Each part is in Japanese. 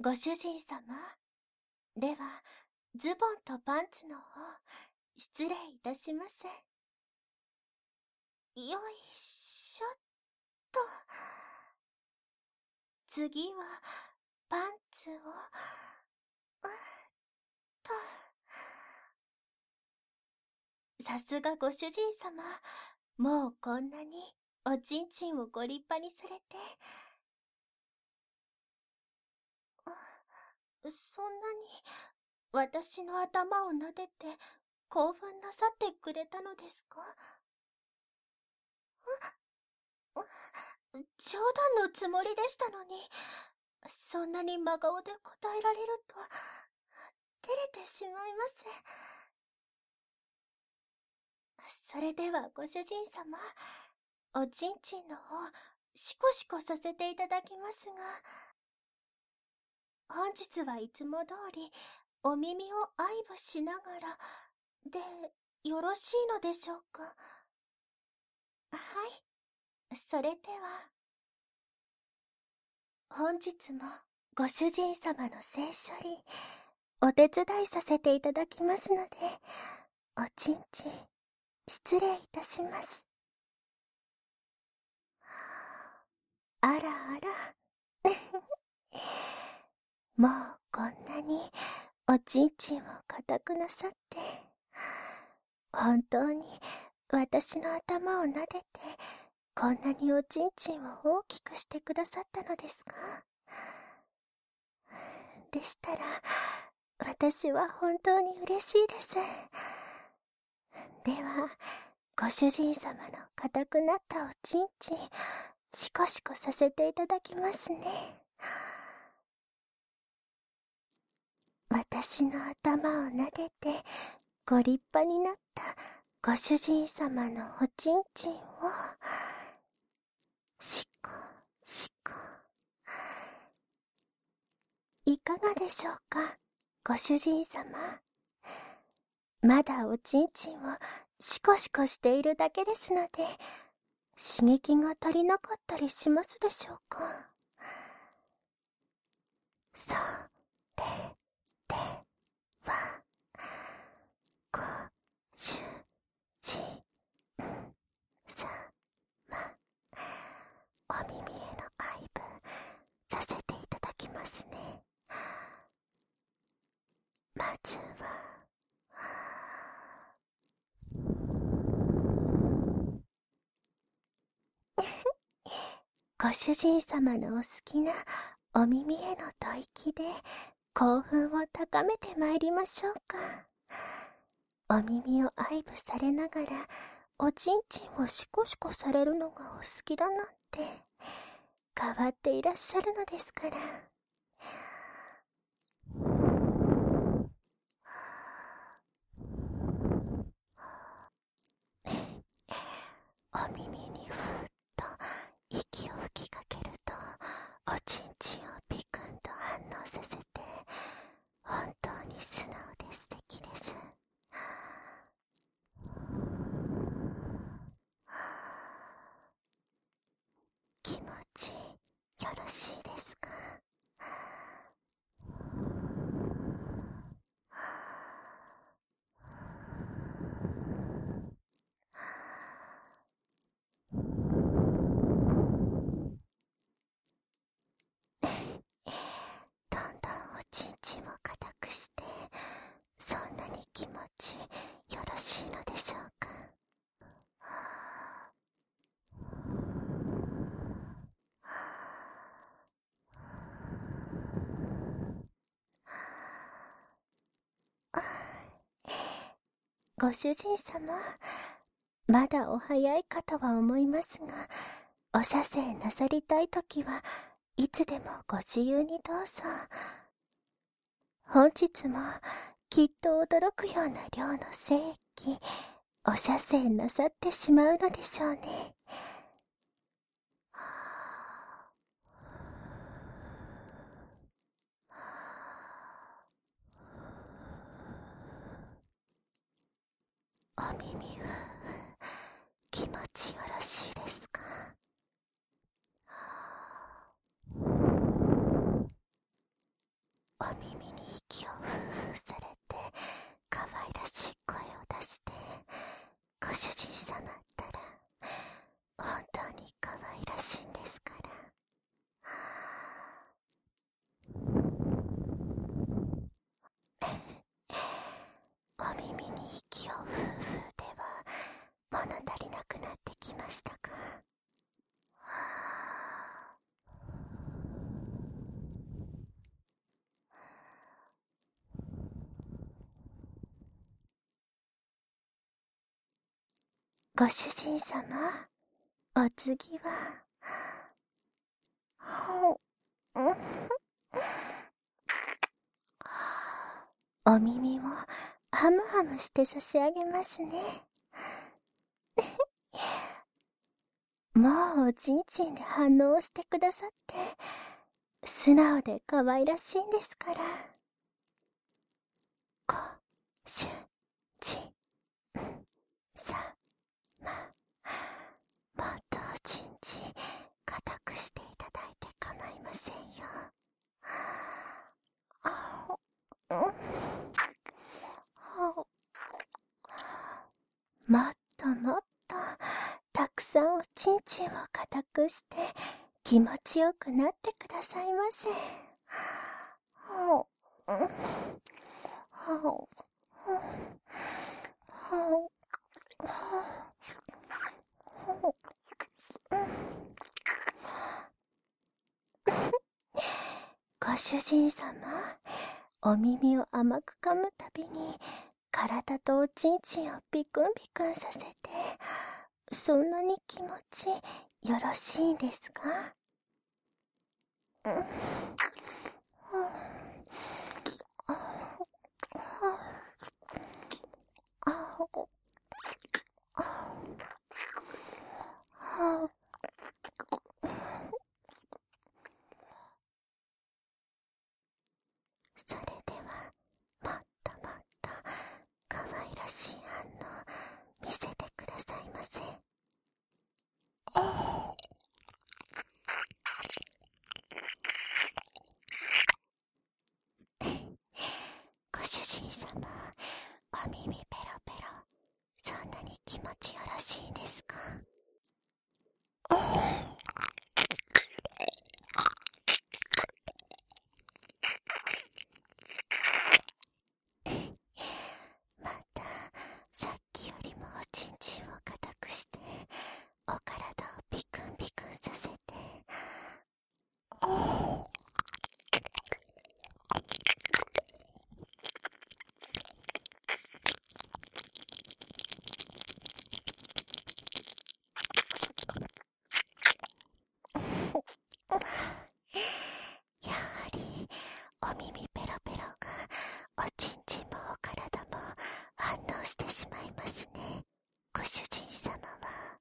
ご主人様。では、ズボンとパンツの方、失礼いたします。よいしょっと。次は、パンツを、と。さすがご主人様。もうこんなに、おちんちんをご立派にされて。そんなに、私の頭を撫でて、興奮なさってくれたのですか？冗談のつもりでしたのに、そんなに真顔で答えられると、照れてしまいます。それではご主人様、おちんちんの方、シコシコさせていただきますが、本日はいつも通り、お耳を愛撫しながら、で、よろしいのでしょうか？はい、それでは。本日もご主人様の性処理、お手伝いさせていただきますので、おちんちん、失礼いたします。あらあら。もうこんなにおちんちんを固くなさって、本当に私の頭を撫でて、こんなにおちんちんを大きくしてくださったのですか？でしたら、私は本当に嬉しいです。では、ご主人様の固くなったおちんちん、シコシコさせていただきますね。私の頭を撫でて、ご立派になったご主人様のおちんちんを、シコ、シコ。いかがでしょうか、ご主人様。まだおちんちんをシコシコしているだけですので、刺激が足りなかったりしますでしょうか？それでは、ご主人様、お耳への愛撫させていただきますね。まずは、ご主人様のお好きなお耳への吐息で興奮を高めてまいりましょうか。お耳を愛撫されながらおちんちんをシコシコされるのがお好きだなんて変わっていらっしゃるのですから。お耳にふーっと息を吹きかけると、おちんちんをピクンと反応させて、本当に素直で素敵です。気持ちよろしいですか？どんどんおちんちんを固くして、そんなに気持ちよろしいのでしょうか？ご主人様、まだお早いかとは思いますが、お射精なさりたいときはいつでもご自由にどうぞ。本日もきっと驚くような量の精液、お射精なさってしまうのでしょうね。お耳ふー気持ちよろしいですか？ 主人様ったら本当に可愛らしいんですから。お耳に息をふうふうでは物足りなくなってきましたか。ご主人様、お次は、お耳をハムハムして差し上げますね。もうおちんちんで反応してくださって、素直で可愛らしいんですから。ご主人様、もっとおちんちん固くしていただいて構いませんよ。もっともっとたくさんおちんちんを固くして気持ちよくなってくださいませ。ご主人様、お耳を甘く噛むたびに体とおちんちんをビクンビクンさせて、そんなに気持ちよろしいんですか？それではもっともっと可愛らしい反応見せてくださいませ。ご主人様、お耳ペロペロ、そんなに気持ちよろしいんですか？またさっきよりもおちんちんを固くしてお体をビクンビクンさせて、やはりお耳ペロペロがおちんちんもお体も反応してしまいますね、ご主人様は。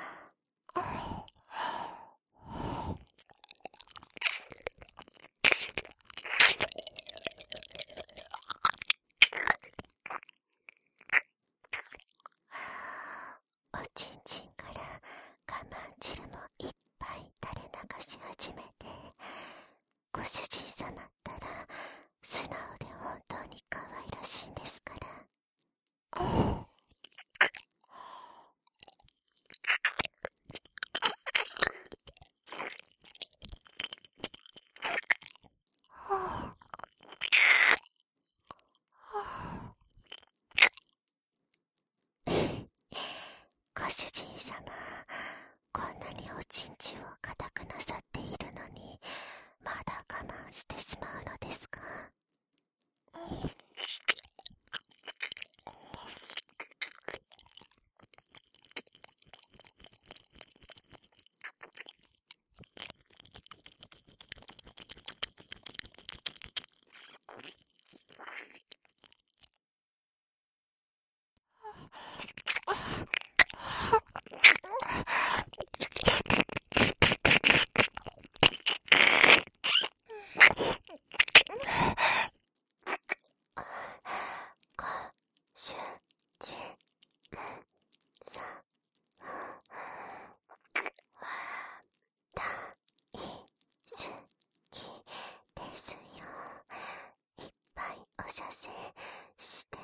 おちんちんから我慢汁もいっぱい垂れ流し始めて、ご主人様ったら素直で本当に可愛らしいんですから。ご主人様、こんなにおちんちんを固くなさっているのにまだ我慢してしまうのですか？ご主人様、大好きですよ。いっぱいお射精して